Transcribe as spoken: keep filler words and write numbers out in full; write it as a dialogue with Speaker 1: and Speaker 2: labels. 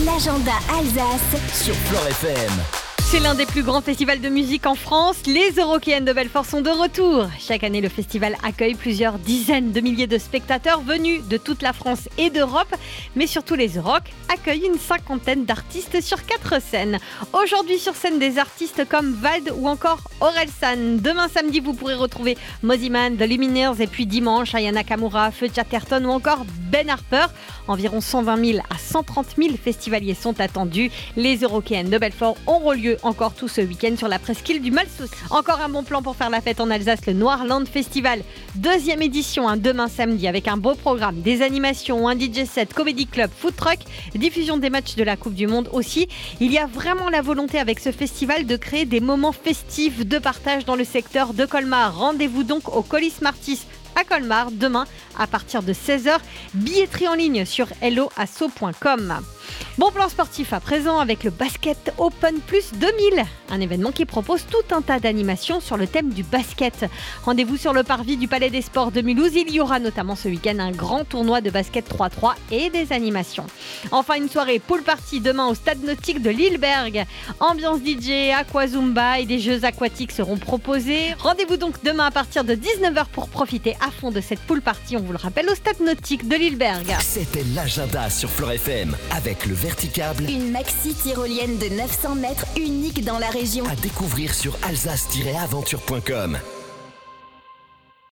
Speaker 1: l'agenda Alsace
Speaker 2: sur Flore F M.
Speaker 3: C'est l'un des plus grands festivals de musique en France. Les Eurockéennes de Belfort sont de retour. Chaque année, le festival accueille plusieurs dizaines de milliers de spectateurs venus de toute la France et d'Europe. Mais surtout, les Euroc accueillent une cinquantaine d'artistes sur quatre scènes. Aujourd'hui, sur scène, des artistes comme Vald ou encore Orelsan. Demain samedi, vous pourrez retrouver Mosiman, The Lumineers et puis dimanche, Aya Nakamura, Feu Chatterton ou encore Ben Harper. Environ cent vingt mille à cent trente mille festivaliers sont attendus. Les Eurockéennes de Belfort auront lieu encore tout ce week-end sur la presqu'île du Malsouci. Encore un bon plan pour faire la fête en Alsace, le Noirland Festival. Deuxième édition, un demain samedi avec un beau programme, des animations, un D J set, comédie club, food truck, diffusion des matchs de la Coupe du Monde aussi. Il y a vraiment la volonté avec ce festival de créer des moments festifs de partage dans le secteur de Colmar. Rendez-vous donc au Colis Martis à Colmar demain à partir de seize heures. Billetterie en ligne sur hello asso point com. Bon plan sportif à présent avec le Basket Open Plus deux mille, un événement qui propose tout un tas d'animations sur le thème du basket. Rendez-vous sur le parvis du Palais des Sports de Mulhouse. Il y aura notamment ce week-end un grand tournoi de basket trois trois et des animations. Enfin, une soirée pool party demain au stade nautique de Lilleberg. Ambiance D J, aquazumba et des jeux aquatiques seront proposés. Rendez-vous donc demain à partir de dix-neuf heures pour profiter à fond de cette pool party, on vous le rappelle, au stade nautique de Lilleberg.
Speaker 2: C'était l'agenda sur Flore F M avec le Verticable.
Speaker 1: Une maxi tyrolienne de neuf cents mètres unique dans la région.
Speaker 2: À découvrir sur alsace tiret aventure point com.